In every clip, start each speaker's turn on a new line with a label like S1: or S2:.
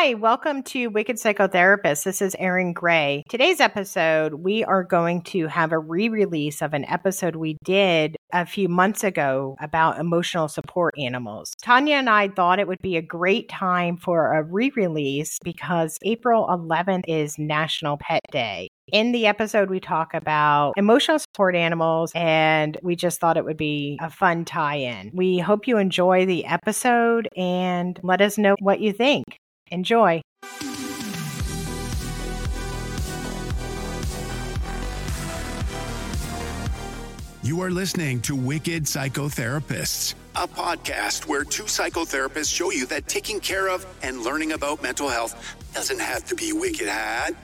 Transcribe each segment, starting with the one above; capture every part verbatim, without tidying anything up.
S1: Hi, welcome to Wicked Psychotherapist. This is Erin Gray. Today's episode, we are going to have a re-release of an episode we did a few months ago about emotional support animals. Tanya and I thought it would be a great time for a re-release because April eleventh is National Pet Day. In the episode, we talk about emotional support animals, and we just thought it would be a fun tie-in. We hope you enjoy the episode and let us know what you think. Enjoy.
S2: You are listening to Wicked Psychotherapists, a podcast where two psychotherapists show you that taking care of and learning about mental health doesn't have to be wicked hard.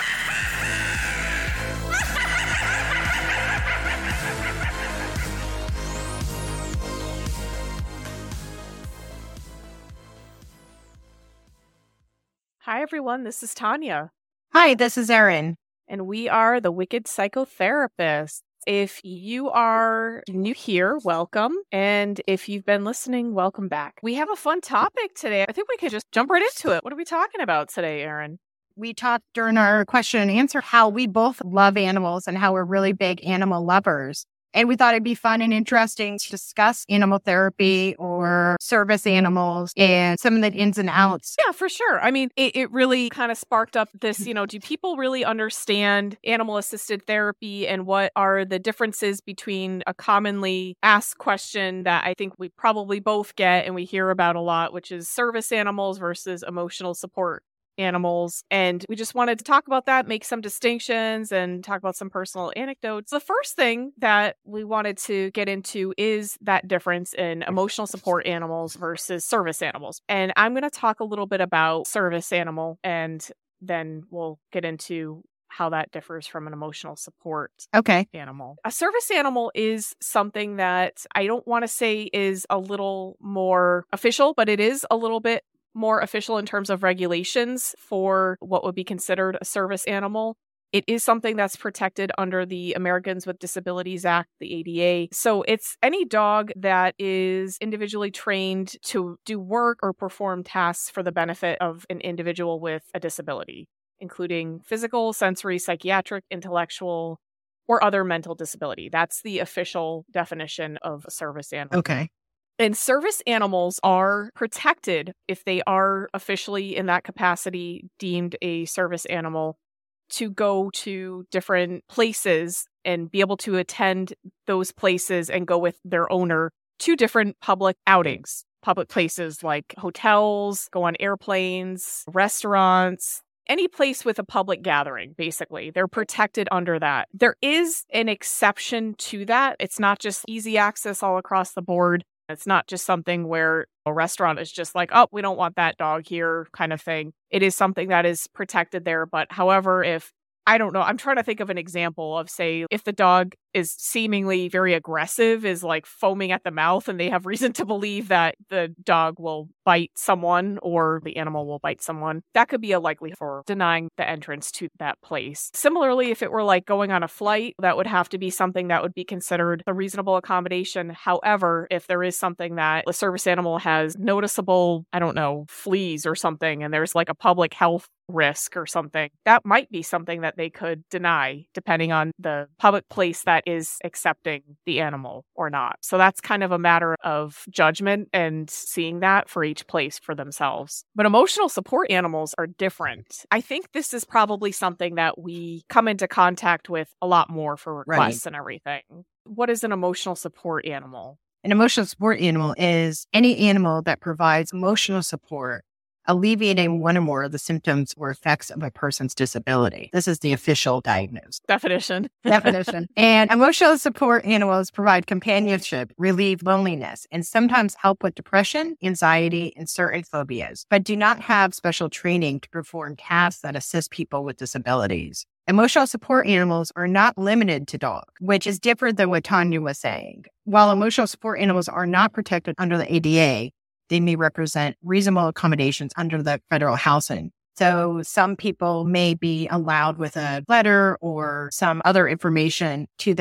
S3: Hi, everyone. This is Tanya.
S1: Hi, this is Erin.
S3: And we are the Wicked Psychotherapists. If you are new here, welcome. And if you've been listening, welcome back. We have a fun topic today. I think we could just jump right into it. What are we talking about today, Erin?
S4: We talked during our question and answer how we both love animals and how we're really big animal lovers. And we thought it'd be fun and interesting to discuss animal therapy or service animals and some of the ins and outs.
S3: Yeah, for sure. I mean, it, it really kind of sparked up this, you know, do people really understand animal-assisted therapy and what are the differences between a commonly asked question that I think we probably both get and we hear about a lot, which is service animals versus emotional support animals. And we just wanted to talk about that, make some distinctions and talk about some personal anecdotes. The first thing that we wanted to get into is that difference in emotional support animals versus service animals. And I'm going to talk a little bit about service animal and then we'll get into how that differs from an emotional support
S4: okay.
S3: animal. A service animal is something that I don't want to say is a little more official, but it is a little bit more official in terms of regulations for what would be considered a service animal. It is something that's protected under the Americans with Disabilities Act, the A D A. So it's any dog that is individually trained to do work or perform tasks for the benefit of an individual with a disability, including physical, sensory, psychiatric, intellectual, or other mental disability. That's the official definition of a service animal.
S4: Okay.
S3: And service animals are protected if they are officially in that capacity deemed a service animal to go to different places and be able to attend those places and go with their owner to different public outings, public places like hotels, go on airplanes, restaurants, any place with a public gathering, basically. They're protected under that. There is an exception to that. It's not just easy access all across the board. It's not just something where a restaurant is just like, oh, we don't want that dog here kind of thing. It is something that is protected there. But however, if I don't know, I'm trying to think of an example of, say, if the dog is seemingly very aggressive, is like foaming at the mouth, and they have reason to believe that the dog will bite someone or the animal will bite someone, that could be a likelihood for denying the entrance to that place. Similarly, if it were like going on a flight, that would have to be something that would be considered a reasonable accommodation. However, if there is something that a service animal has noticeable, I don't know, fleas or something, and there's like a public health risk or something, that might be something that they could deny depending on the public place that is accepting the animal or not. So that's kind of a matter of judgment and seeing that for each place for themselves. But emotional support animals are different. I think this is probably something that we come into contact with a lot more for requests right. and everything. What is an emotional support animal?
S4: An emotional support animal is any animal that provides emotional support, alleviating one or more of the symptoms or effects of a person's disability. This is the official diagnosis.
S3: Definition.
S4: Definition. And emotional support animals provide companionship, relieve loneliness, and sometimes help with depression, anxiety, and certain phobias, but do not have special training to perform tasks that assist people with disabilities. Emotional support animals are not limited to dogs, which is different than what Tanya was saying. While emotional support animals are not protected under the A D A, they may represent reasonable accommodations under the federal housing. So some people may be allowed with a letter or some other information to their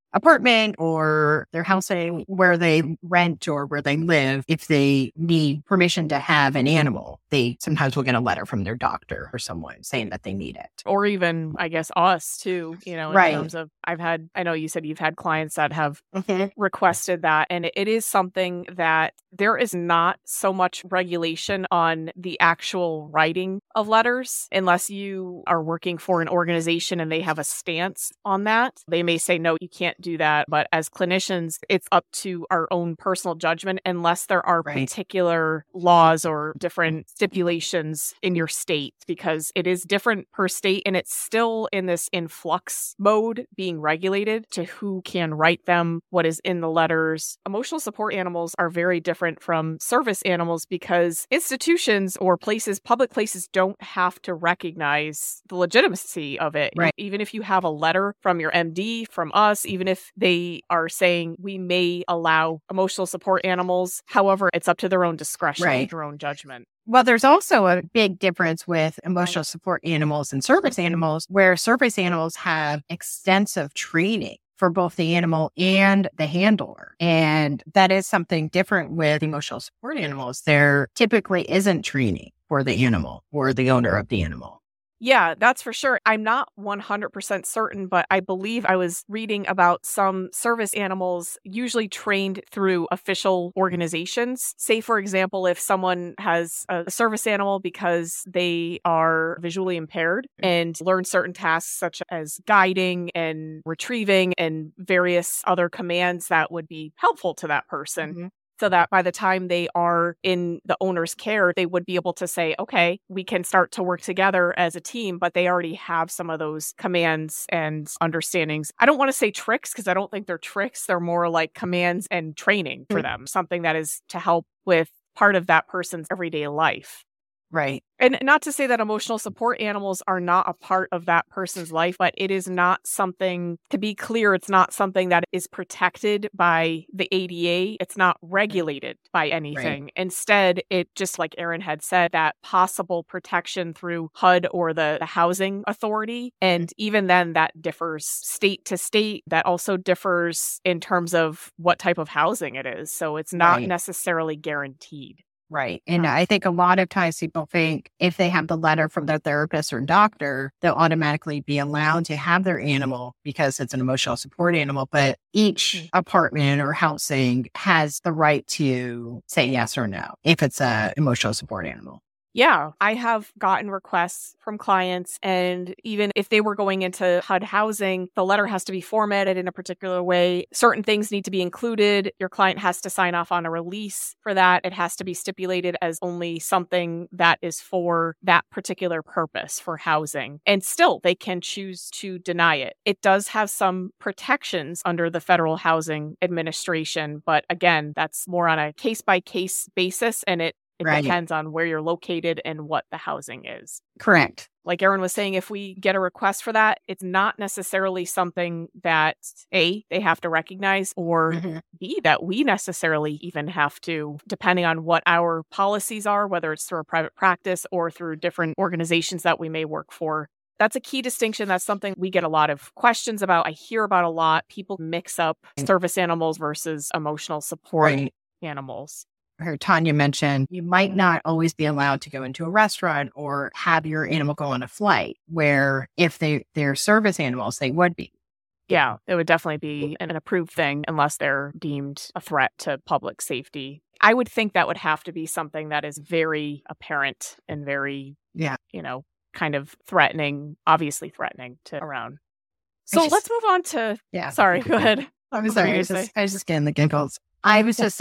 S4: apartment or their housing where they rent or where they live, if they need permission to have an animal, they sometimes will get a letter from their doctor or someone saying that they need it.
S3: Or even, I guess, us too, you know, in
S4: Right.
S3: terms of, I've had, I know you said you've had clients that have
S4: Mm-hmm.
S3: requested that. And it, it is something that there is not so much regulation on the actual writing of letters unless you are working for an organization and they have a stance on that. They may say, no, you can't do that. But as clinicians, it's up to our own personal judgment unless there are
S4: Right.
S3: particular laws or different stipulations in your state, because it is different per state and it's still in this influx mode being regulated to who can write them, what is in the letters. Emotional support animals are very different from service animals because institutions or places, public places, don't have to recognize the legitimacy of it.
S4: Right.
S3: Even if you have a letter from your M D, from us, even if they are saying we may allow emotional support animals, however, it's up to their own discretion,
S4: Right.
S3: their own judgment.
S4: Well, there's also a big difference with emotional support animals and service animals, where service animals have extensive training for both the animal and the handler. And that is something different with emotional support animals. There typically isn't training for the animal or the owner of the animal.
S3: Yeah, that's for sure. I'm not one hundred percent certain, but I believe I was reading about some service animals usually trained through official organizations. Say, for example, if someone has a service animal because they are visually impaired and learn certain tasks such as guiding and retrieving and various other commands that would be helpful to that person.
S4: Mm-hmm.
S3: So that by the time they are in the owner's care, they would be able to say, okay, we can start to work together as a team, but they already have some of those commands and understandings. I don't want to say tricks because I don't think they're tricks. They're more like commands and training for them, something that is to help with part of that person's everyday life.
S4: Right.
S3: And not to say that emotional support animals are not a part of that person's life, but it is not something, to be clear, it's not something that is protected by the A D A. It's not regulated by anything. Right. Instead, it just like Erin had said, that possible protection through H U D or the, the housing authority. And even then that differs state to state. That also differs in terms of what type of housing it is. So it's not
S4: Right.
S3: necessarily guaranteed.
S4: Right. And I think a lot of times people think if they have the letter from their therapist or doctor, they'll automatically be allowed to have their animal because it's an emotional support animal. But each apartment or housing has the right to say yes or no if it's an emotional support animal.
S3: Yeah, I have gotten requests from clients, and even if they were going into H U D housing, the letter has to be formatted in a particular way. Certain things need to be included. Your client has to sign off on a release for that. It has to be stipulated as only something that is for that particular purpose for housing. And still, they can choose to deny it. It does have some protections under the Federal Housing Administration, but again, that's more on a case-by-case basis, and it It
S4: Right.
S3: depends on where you're located and what the housing is.
S4: Correct.
S3: Like Erin was saying, if we get a request for that, it's not necessarily something that A, they have to recognize, or
S4: Mhm.
S3: B, that we necessarily even have to, depending on what our policies are, whether it's through a private practice or through different organizations that we may work for. That's a key distinction. That's something we get a lot of questions about. I hear about a lot. People mix up service animals versus emotional support
S4: Right.
S3: animals.
S4: Her Tanya mentioned you might not always be allowed to go into a restaurant or have your animal go on a flight, where if they, they're service animals, they would be.
S3: Yeah, it would definitely be an approved thing unless they're deemed a threat to public safety. I would think that would have to be something that is very apparent and very,
S4: Yeah.
S3: you know, kind of threatening, obviously threatening to around. So
S4: just-
S3: let's move on to,
S4: Yeah.
S3: sorry, go ahead.
S4: I'm
S3: What
S4: sorry.
S3: were
S4: I
S3: you
S4: was,
S3: gonna
S4: just, I was just getting the giggles. I was just,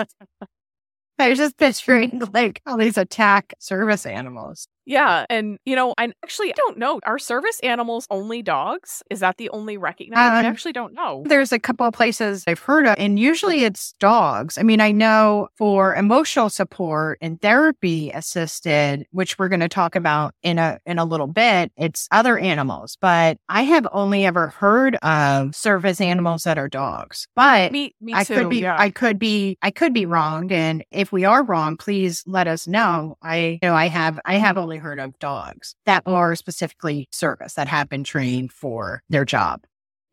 S4: I was just picturing like all these attack service animals.
S3: Yeah. And, you know, I actually don't know. Are service animals only dogs? Is that the only recognized? I
S4: Um,
S3: actually don't know.
S4: There's a couple of places I've heard of, and usually it's dogs. I mean, I know for emotional support and therapy assisted, which we're going to talk about in a in a little bit, it's other animals. But I have only ever heard of service animals that are dogs. But
S3: Me, me
S4: I
S3: too.
S4: could be,
S3: yeah.
S4: I could be, I could be wrong. And if we are wrong, please let us know. I, you know, I have, I have only heard of dogs that are specifically service that have been trained for their job.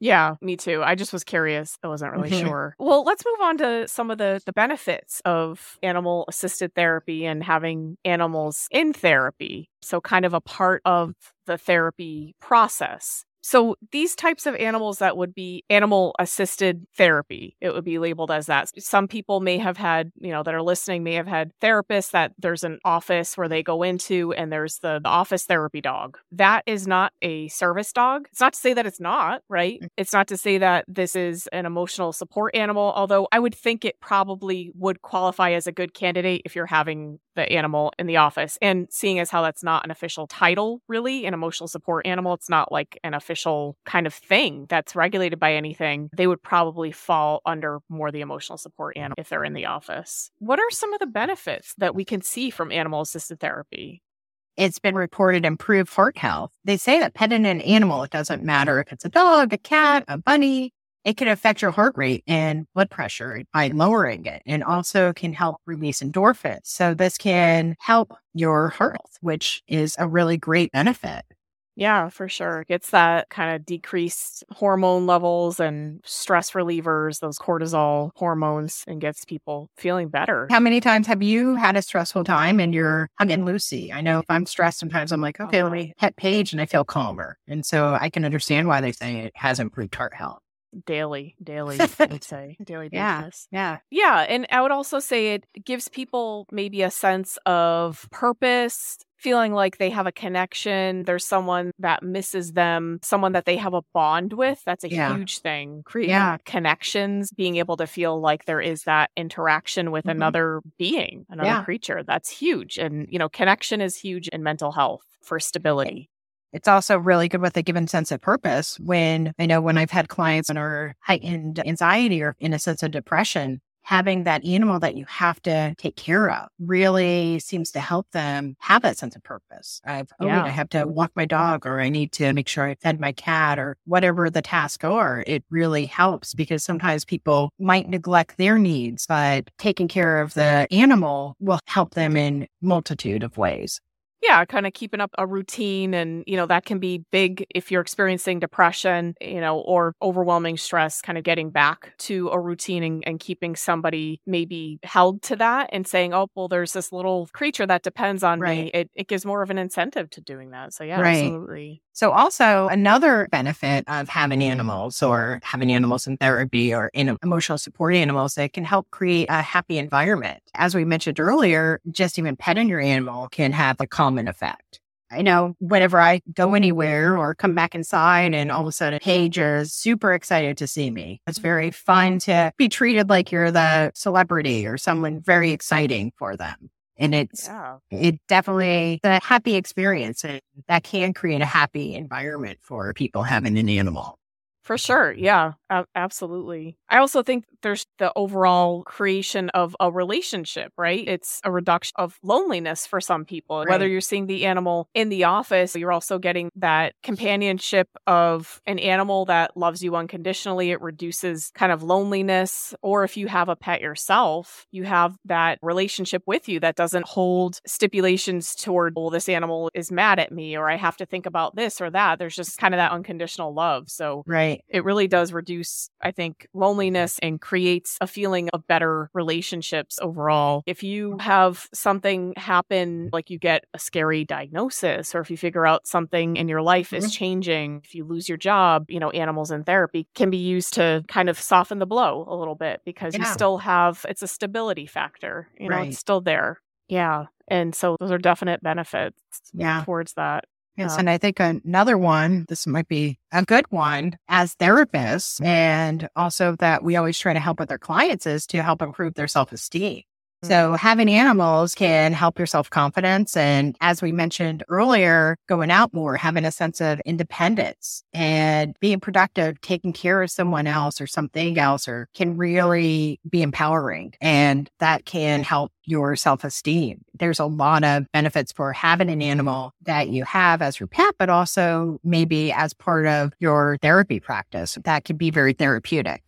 S3: Yeah, me too. I just was curious. I wasn't really
S1: Mhm.
S3: sure. Well, let's move on to some of the, the benefits of animal assisted therapy and having animals in therapy. So, kind of a part of the therapy process. So these types of animals that would be animal assisted therapy, it would be labeled as that. Some people may have had, you know, that are listening may have had therapists that there's an office where they go into and there's the, the office therapy dog. That is not a service dog. It's not to say that it's not, right? It's not to say that this is an emotional support animal, although I would think it probably would qualify as a good candidate if you're having the animal in the office. And seeing as how that's not an official title, really, an emotional support animal, it's not like an official kind of thing that's regulated by anything, they would probably fall under more the emotional support animal if they're in the office. What are some of the benefits that we can see from animal assisted therapy?
S4: It's been reported improved heart health. They say that petting an animal, it doesn't matter if it's a dog, a cat, a bunny, it can affect your heart rate and blood pressure by lowering it, and also can help release endorphins. So this can help your heart health, which is a really great benefit.
S3: Yeah, for sure. It gets that kind of decreased hormone levels and stress relievers, those cortisol hormones, and gets people feeling better.
S4: How many times have you had a stressful time and you're hugging Lucy? I know if I'm stressed, sometimes I'm like, okay, let me pet Paige, and I feel calmer. And so I can understand why they say it has improved heart health.
S3: Daily, daily, I would say, daily
S4: Yeah,
S3: basis.
S4: yeah.
S3: Yeah. And I would also say it gives people maybe a sense of purpose, feeling like they have a connection. There's someone that misses them, someone that they have a bond with. That's a
S4: Yeah.
S3: huge thing. Creating
S4: Yeah.
S3: connections, being able to feel like there is that interaction with
S4: Mhm.
S3: another being, another
S4: Yeah.
S3: creature. That's huge. And, you know, connection is huge in mental health for stability.
S4: It's also really good with a given sense of purpose. When I know when I've had clients that are heightened anxiety or in a sense of depression, having that animal that you have to take care of really seems to help them have that sense of purpose. I've, oh,
S3: Yeah.
S4: wait, I have to walk my dog, or I need to make sure I fed my cat, or whatever the tasks are. It really helps because sometimes people might neglect their needs, but taking care of the animal will help them in multitude of ways.
S3: Yeah, kind of keeping up a routine. And, you know, that can be big if you're experiencing depression, you know, or overwhelming stress, kind of getting back to a routine and, and keeping somebody maybe held to that and saying, oh, well, there's this little creature that depends on
S4: Right.
S3: me. It, it gives more of an incentive to doing that. So, yeah,
S4: Right.
S3: absolutely.
S4: So also another benefit of having animals or having animals in therapy or in emotional support animals, it can help create a happy environment. As we mentioned earlier, just even petting your animal can have a calming effect. I know whenever I go anywhere or come back inside and all of a sudden Paige is super excited to see me. It's very fun to be treated like you're the celebrity or someone very exciting for them. And it's
S3: Yeah.
S4: it definitely the happy experience, and that can create a happy environment for people having an animal.
S3: For sure. Yeah, a- absolutely. I also think there's the overall creation of a relationship, right? It's a reduction of loneliness for some people.
S4: Right.
S3: Whether you're seeing the animal in the office, you're also getting that companionship of an animal that loves you unconditionally. It reduces kind of loneliness. Or if you have a pet yourself, you have that relationship with you that doesn't hold stipulations toward, well, this animal is mad at me, or I have to think about this or that. There's just kind of that unconditional love. So
S4: Right.
S3: it really does reduce, I think, loneliness and creates a feeling of better relationships overall. If you have something happen, like you get a scary diagnosis, or if you figure out something in your life is changing, if you lose your job, you know, animals in therapy can be used to kind of soften the blow a little bit, because you
S4: Yeah.
S3: still have, it's a stability factor, you know,
S4: Right.
S3: it's still there. Yeah. And so those are definite benefits
S4: Yeah.
S3: towards that.
S4: Yes.
S3: Yeah.
S4: And I think another one, this might be a good one as therapists, and also that we always try to help with our clients, is to help improve their self-esteem. So having animals can help your self-confidence. And as we mentioned earlier, going out more, having a sense of independence and being productive, taking care of someone else or something else, or can really be empowering. And that can help your self-esteem. There's a lot of benefits for having an animal that you have as your pet, but also maybe as part of your therapy practice. That can be very therapeutic.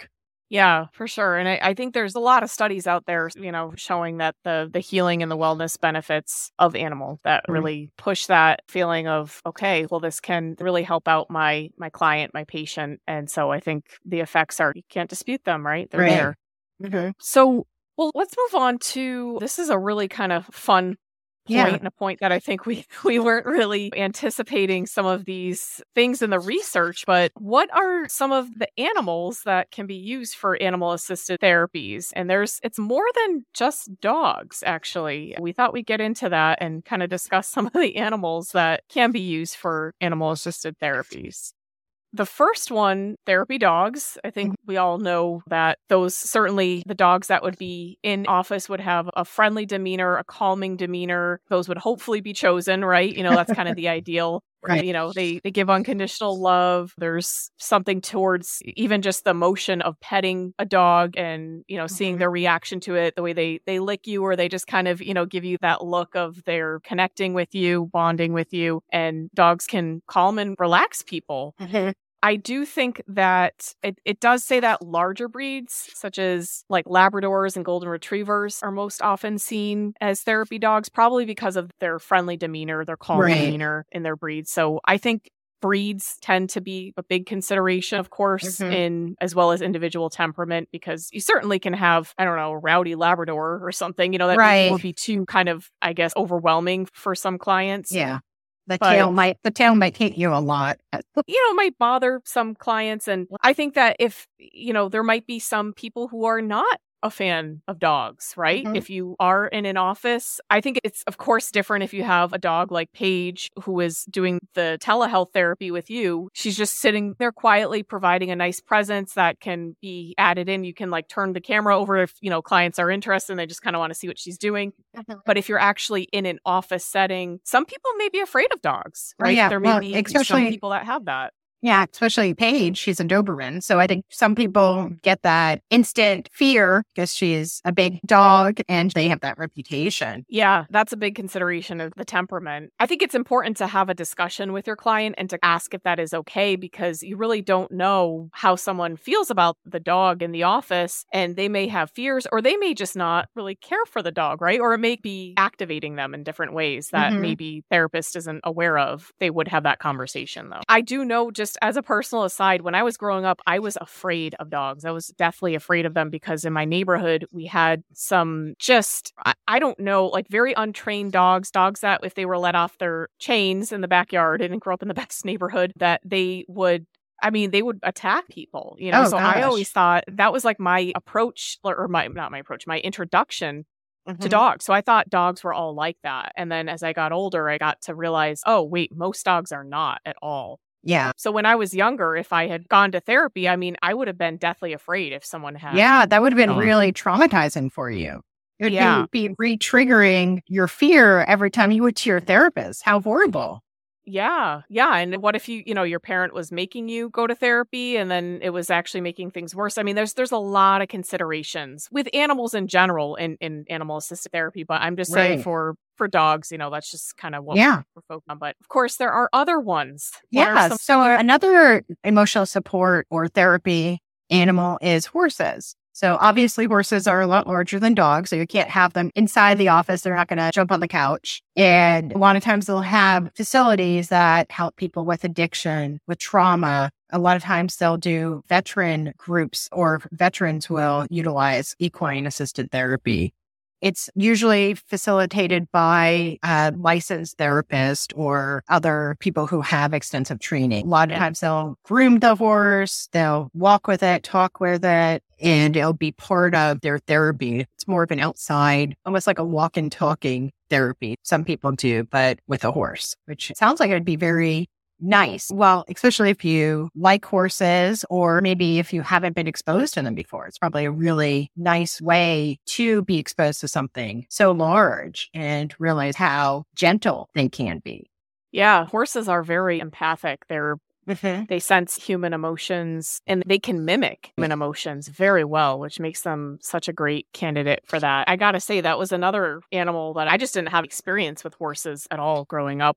S3: Yeah, for sure. And I, I think there's a lot of studies out there, you know, showing that the the healing and the wellness benefits of animal that
S4: Mhm.
S3: really push that feeling of, okay, well, this can really help out my my client, my patient. And so I think the effects are, you can't dispute them, right? They're
S4: Right.
S3: there.
S4: Mhm.
S3: So, well, let's move on to, this is a really kind of fun point
S4: Yeah.
S3: and a point that I think we we weren't really anticipating some of these things in the research, but what are some of the animals that can be used for animal assisted therapies? And there's, it's more than just dogs, actually. We thought we'd get into that and kind of discuss some of the animals that can be used for animal assisted therapies. The first one, therapy dogs. I think we all know that those, certainly the dogs that would be in office would have a friendly demeanor, a calming demeanor. Those would hopefully be chosen, right? You know, that's kind of the ideal.
S4: Right.
S3: You know, they, they give unconditional love. There's something towards even just the motion of petting a dog and, you know, seeing
S4: Mhm.
S3: their reaction to it, the way they, they lick you, or they just kind of, you know, give you that look of they're connecting with you, bonding with you. And dogs can calm and relax people.
S4: Mhm.
S3: I do think that it, it does say that larger breeds, such as like Labradors and Golden Retrievers, are most often seen as therapy dogs, probably because of their friendly demeanor, their calm
S4: Right.
S3: demeanor in their breeds. So I think breeds tend to be a big consideration, of course,
S4: Mhm.
S3: in as well as individual temperament, because you certainly can have, I don't know, a rowdy Labrador or something, you know, that
S4: Right.
S3: would be too kind of, I guess, overwhelming for some clients.
S4: Yeah. The
S3: But-
S4: tail might the tail might hit you a lot.
S3: You know, might bother some clients. And I think that if, you know, there might be some people who are not a fan of dogs, right?
S4: Mhm.
S3: If you are in an office, I think it's, of course, different if you have a dog like Paige who is doing the telehealth therapy with you. She's just sitting there quietly providing a nice presence that can be added in. You can like turn the camera over if, you know, clients are interested and they just kind of want to see what she's doing. But if you're actually in an office setting, some people may be afraid of dogs,
S4: Oh,
S3: right?
S4: yeah.
S3: There may
S4: Well,
S3: be
S4: especially-
S3: some people that have that.
S4: Yeah, especially Paige. She's a Doberman. So I think some people get that instant fear because she's a big dog and they have that reputation.
S3: Yeah, that's a big consideration of the temperament. I think it's important to have a discussion with your client and to ask if that is okay, because you really don't know how someone feels about the dog in the office, and they may have fears, or they may just not really care for the dog, right? Or it may be activating them in different ways that
S4: Mhm.
S3: maybe therapist isn't aware of. They would have that conversation though. I do know, just as a personal aside, when I was growing up, I was afraid of dogs. I was deathly afraid of them because in my neighborhood, we had some just, I, I don't know, like very untrained dogs, dogs that if they were let off their chains in the backyard, I didn't grow up in the best neighborhood, that they would, I mean, they would attack people, you know?
S4: Oh,
S3: so I
S4: gosh.
S3: always thought that was like my approach, or, or my, not my approach, my introduction to
S4: Mhm.
S3: dogs. So I thought dogs were all like that. And then as I got older, I got to realize, oh, wait, most dogs are not at all.
S4: Yeah.
S3: So when I was younger, if I had gone to therapy, I mean, I would have been deathly afraid if someone had.
S4: Yeah, that would have been
S3: Uh-huh.
S4: really traumatizing for you. It would
S3: Yeah.
S4: be, be re-triggering your fear every time you went to your therapist. How horrible.
S3: Yeah. Yeah. And what if you, you know, your parent was making you go to therapy and then it was actually making things worse? I mean, there's there's a lot of considerations with animals in general in, in animal assisted therapy, but I'm just saying
S4: Right.
S3: for for dogs, you know, that's just kind of what
S4: Yeah.
S3: we're focused on. But of course, there are other ones. What are
S4: Yeah.
S3: some-
S4: So another emotional support or therapy animal is horses. So obviously horses are a lot larger than dogs, so you can't have them inside the office. They're not going to jump on the couch. And a lot of times they'll have facilities that help people with addiction, with trauma. A lot of times they'll do veteran groups, or veterans will utilize equine assisted therapy. It's usually facilitated by a licensed therapist or other people who have extensive training. A lot of
S3: Yeah.
S4: times they'll groom the horse, they'll walk with it, talk with it, and it'll be part of their therapy. It's more of an outside, almost like a walk and talking therapy. Some people do, but with a horse, which sounds like it'd be very nice. Well, especially if you like horses, or maybe if you haven't been exposed to them before, it's probably a really nice way to be exposed to something so large and realize how gentle they can be.
S3: yeah, horses are very empathic. They're
S4: Mm-hmm.
S3: They sense human emotions and they can mimic human emotions very well, which makes them such a great candidate for that. I got to say, that was another animal that I just didn't have experience with horses at all growing up.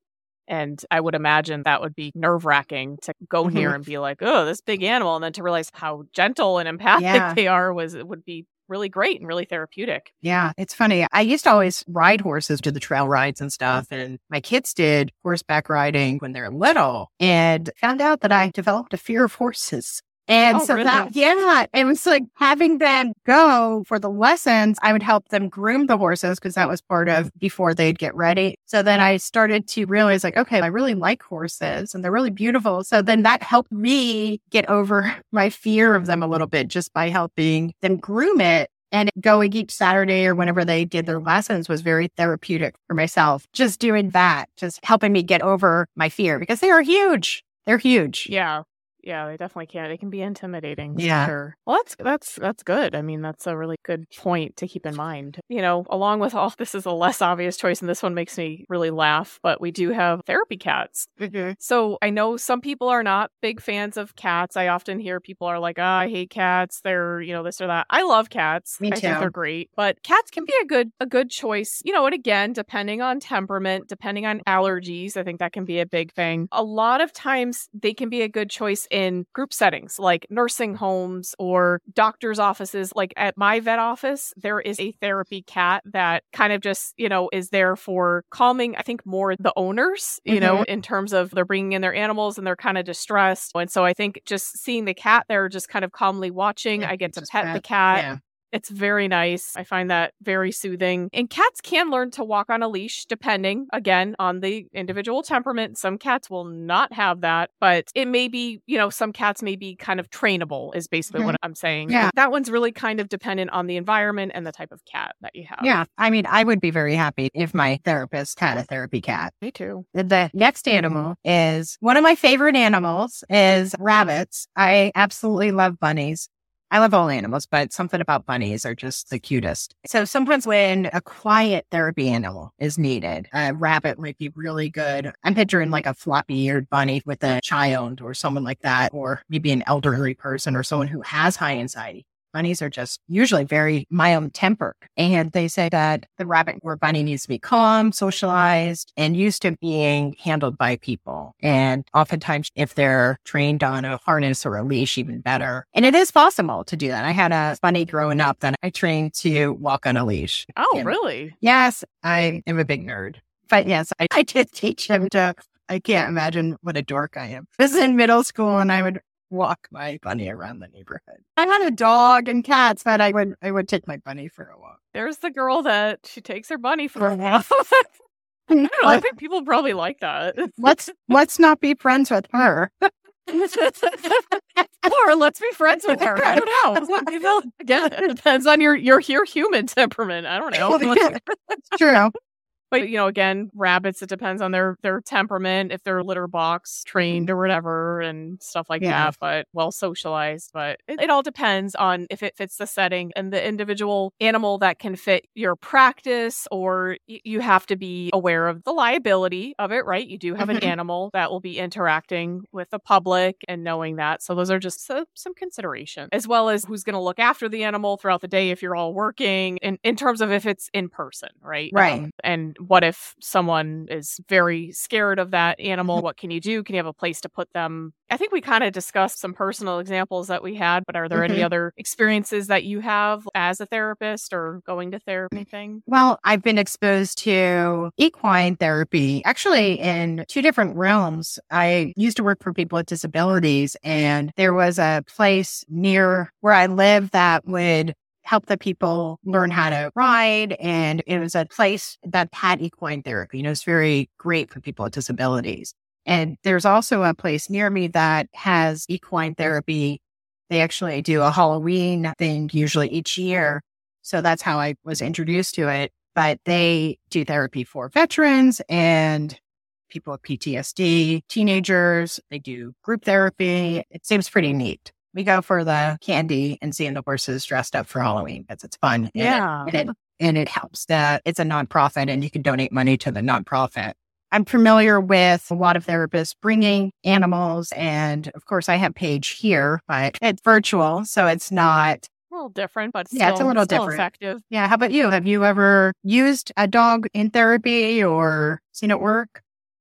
S3: And I would imagine that would be nerve wracking to go
S4: Mhm.
S3: near and be like, oh, this big animal. And then to realize how gentle and empathic
S4: Yeah.
S3: they are was, it would be really great and really therapeutic.
S4: Yeah, it's funny. I used to always ride horses to the trail rides and stuff. And my kids did horseback riding when they're little and found out that I developed a fear of horses. And
S3: Oh,
S4: so
S3: really?
S4: that, yeah, it was like having them go for the lessons. I would help them groom the horses because that was part of before they'd get ready. So then I started to realize like, okay, I really like horses and they're really beautiful. So then that helped me get over my fear of them a little bit just by helping them groom it. And going each Saturday or whenever they did their lessons was very therapeutic for myself. Just doing that, just helping me get over my fear because they are huge. They're huge.
S3: Yeah. Yeah, they definitely can. They can be intimidating. for
S4: Yeah.
S3: Sure. Well, that's that's that's good. I mean, that's a really good point to keep in mind. You know, along with all this is a less obvious choice, and this one makes me really laugh, but we do have therapy cats.
S4: Mhm.
S3: So I know some people are not big fans of cats. I often hear people are like, "Ah, I hate cats. They're, you know, this or that." I love cats.
S4: Me
S3: I think
S4: too.
S3: they're great. But cats can be a good a good choice. You know, and again, depending on temperament, depending on allergies, I think that can be a big thing. A lot of times they can be a good choice in group settings like nursing homes or doctor's offices. Like at my vet office, there is a therapy cat that kind of just, you know, is there for calming, I think more the owners, you know, in terms of they're bringing in their animals and they're kind of distressed. And so I think just seeing the cat there, just kind of calmly watching,
S4: Yeah,
S3: I get to
S4: just
S3: pet
S4: pet.
S3: the cat.
S4: Yeah.
S3: It's very nice. I find that very soothing. And cats can learn to walk on a leash, depending, again, on the individual temperament. Some cats will not have that, but it may be, you know, some cats may be kind of trainable, is basically
S4: Mhm.
S3: what I'm saying.
S4: Yeah.
S3: That one's really kind of dependent on the environment and the type of cat that you have.
S4: Yeah. I mean, I would be very happy if my therapist had a therapy cat.
S3: Me too.
S4: The next animal is one of my favorite animals is rabbits. I absolutely love bunnies. I love all animals, but something about bunnies are just the cutest. So sometimes when a quiet therapy animal is needed, a rabbit might be really good. I'm picturing like a floppy-eared bunny with a child or someone like that, or maybe an elderly person or someone who has high anxiety. Bunnies are just usually very mild-tempered. And they say that the rabbit or bunny needs to be calm, socialized, and used to being handled by people. And oftentimes, if they're trained on a harness or a leash, even better. And it is possible to do that. I had a bunny growing up that I trained to walk on a leash.
S3: Oh,
S4: And
S3: really?
S4: yes, I am a big nerd. But yes, I, I did teach him to, I can't imagine what a dork I am. This is in middle school and I would walk my bunny around the neighborhood. I had a dog and cats, but I would I would take my bunny for a walk.
S3: There's the girl that she takes her bunny for a walk. I don't know. I think people probably like that.
S4: let's let's not be friends with her.
S3: Or let's be friends with her. I don't know. You know, again, it depends on your your your human temperament. I don't know.
S4: It's true.
S3: But, you know, again, rabbits, it depends on their their temperament, if they're litter box trained or whatever and stuff like
S4: Yeah.
S3: that, but well socialized. But it, it all depends on if it fits the setting and the individual animal that can fit your practice, or y- you have to be aware of the liability of it, right? You do have an
S4: Mhm.
S3: animal that will be interacting with the public and knowing that. So those are just so, some consideration, as well as who's going to look after the animal throughout the day if you're all working, in, in terms of if it's in person, right?
S4: Right.
S3: Um, and what if someone is very scared of that animal? What can you do? Can you have a place to put them? I think we kind of discussed some personal examples that we had, but are there any
S4: Mhm.
S3: other experiences that you have as a therapist or going to therapy? Anything?
S4: Well, I've been exposed to equine therapy actually in two different realms. I used to work for people with disabilities, and there was a place near where I live that would help the people learn how to ride. And it was a place that had equine therapy. You know, it's very great for people with disabilities. And there's also a place near me that has equine therapy. They actually do a Halloween thing usually each year. So that's how I was introduced to it. But they do therapy for veterans and people with P T S D, teenagers. They do group therapy. It seems pretty neat. We go for the candy and seeing the horses dressed up for Halloween because it's fun. And
S3: Yeah.
S4: It, and, it, and it helps that it's a nonprofit and you can donate money to the nonprofit. I'm familiar with a lot of therapists bringing animals. And of course, I have Paige here, but it's virtual. So it's not.
S3: A little different, but still,
S4: Yeah, it's a little
S3: still
S4: different.
S3: effective.
S4: Yeah. How about you? Have you ever used a dog in therapy or seen it work?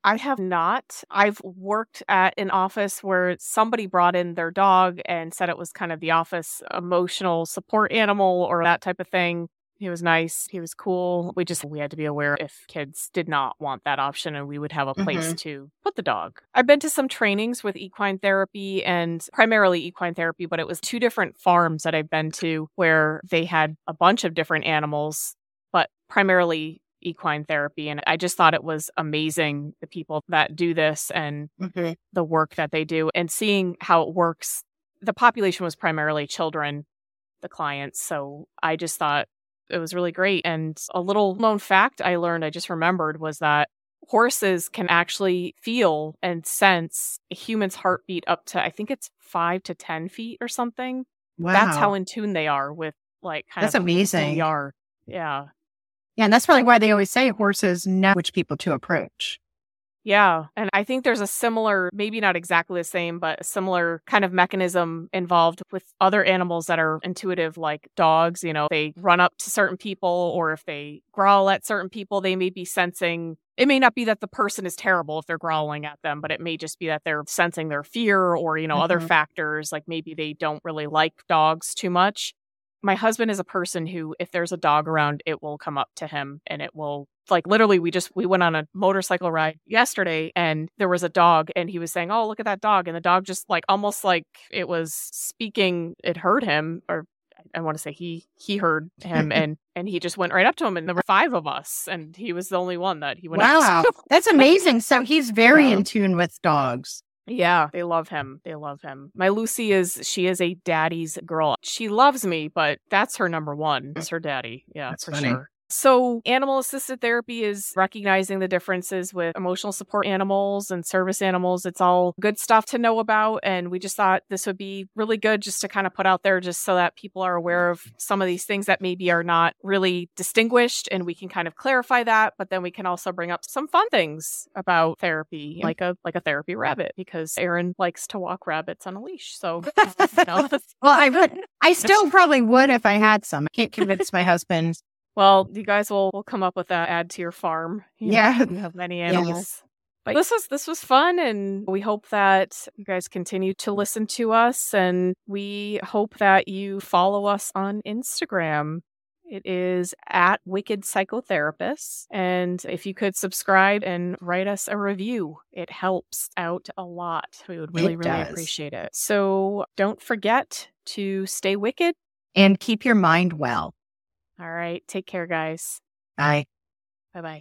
S3: I have not. I've worked at an office where somebody brought in their dog and said it was kind of the office emotional support animal or that type of thing. He was nice. He was cool. We just, we had to be aware if kids did not want that option and we would have a place
S4: Mm-hmm.
S3: to put the dog. I've been to some trainings with equine therapy and primarily equine therapy, but it was two different farms that I've been to where they had a bunch of different animals, but primarily equine therapy. And I just thought it was amazing, the people that do this and
S4: Mm-hmm.
S3: the work that they do and seeing how it works. The population was primarily children, the clients. So I just thought it was really great. And a little known fact I learned, I just remembered, was that horses can actually feel and sense a human's heartbeat up to, I think it's five to ten feet or something.
S4: Wow.
S3: That's how in tune they are with like kind
S4: That's
S3: of who
S4: amazing.
S3: we are. Yeah.
S4: Yeah, and that's probably why they always say horses know which people to approach.
S3: Yeah. And I think there's a similar, maybe not exactly the same, but a similar kind of mechanism involved with other animals that are intuitive, like dogs. You know, they run up to certain people, or if they growl at certain people, they may be sensing. It may not be that the person is terrible if they're growling at them, but it may just be that they're sensing their fear or, you know, other
S4: Mhm.
S3: factors, like maybe they don't really like dogs too much. My husband is a person who, if there's a dog around, it will come up to him and it will, like, literally, we just, we went on a motorcycle ride yesterday and there was a dog and he was saying, oh, look at that dog. And the dog just like, almost like it was speaking, it heard him, or I want to say he, he heard him and, and he just went right up to him, and there were five of us and he was the only one that he went up
S4: Wow,
S3: to.
S4: that's amazing. So he's very
S3: Yeah.
S4: in tune with dogs.
S3: Yeah, they love him. They love him. My Lucy is, she is a daddy's girl. She loves me, but that's her number one. It's her daddy. Yeah,
S4: That's
S3: for
S4: funny.
S3: sure. So animal assisted therapy is recognizing the differences with emotional support animals and service animals. It's all good stuff to know about. And we just thought this would be really good just to kind of put out there just so that people are aware of some of these things that maybe are not really distinguished, and we can kind of clarify that. But then we can also bring up some fun things about therapy, like a like a therapy rabbit, because Erin likes to walk rabbits on a leash. So you know,
S4: Well, I would. I still probably would if I had some. I can't convince my husband.
S3: well, you guys will, will come up with that, add to your farm. You
S4: Yeah.
S3: You have many animals. But this was this was fun, and we hope that you guys continue to listen to us, and we hope that you follow us on Instagram. It is at Wicked Psychotherapists. And if you could subscribe and write us a review, it helps out a lot. We would really,
S4: It
S3: really
S4: does.
S3: appreciate it. So don't forget to stay wicked.
S4: And keep your mind well.
S3: All right. Take care, guys.
S4: Bye.
S3: Bye-bye.